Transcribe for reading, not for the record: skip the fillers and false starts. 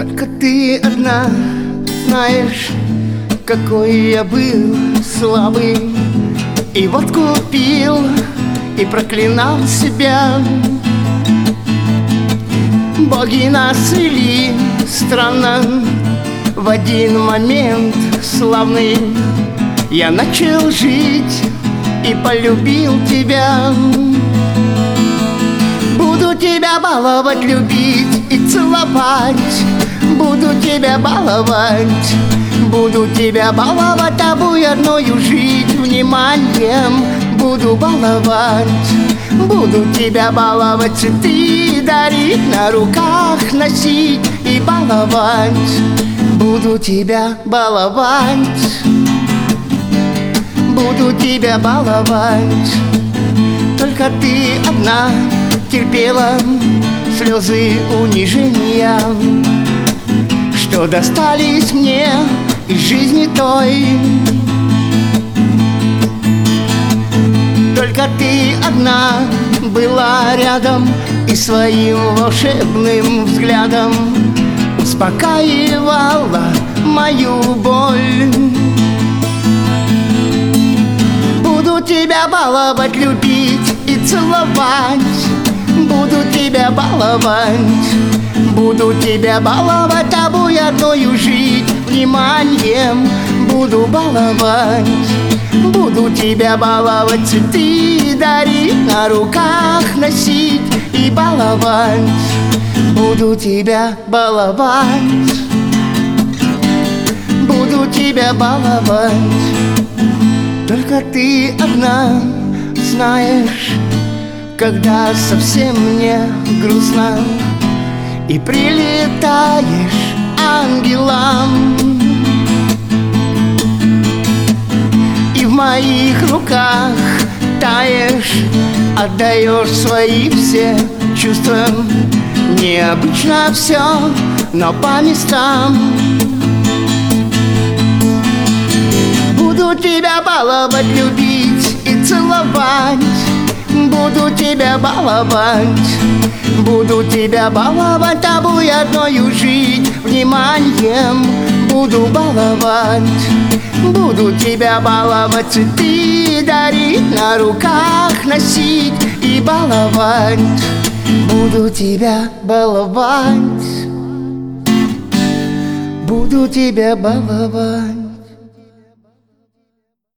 Только ты одна знаешь, какой я был слабый, и водку пил, и проклинал себя. Боги нас свели странно, в один момент славный я начал жить и полюбил тебя. Буду тебя баловать, любить и целовать, буду тебя баловать, буду тебя баловать, тобой одною жить вниманием. Буду баловать, буду тебя баловать, цветы дарить, на руках носить и баловать. Буду тебя баловать, буду тебя баловать. Только ты одна терпела слезы унижения, что достались мне из жизни той. Только ты одна была рядом и своим волшебным взглядом успокаивала мою боль. Буду тебя баловать, любить и целовать, буду тебя баловать, буду тебя баловать, тобой одною жить вниманием. Буду баловать, буду тебя баловать, цветы дарить, на руках носить и баловать. Буду тебя баловать, буду тебя баловать. Только ты одна знаешь, когда совсем мне грустно, и прилетаешь ангелом, и в моих руках таешь, отдаешь свои все чувства. Необычно все, но по местам. Буду тебя баловать, любить и целовать, буду тебя баловать, буду тебя баловать, тобой одною жить вниманием. Буду баловать, буду тебя баловать, цветы дарить, на руках носить и баловать. Буду тебя баловать, буду тебя баловать.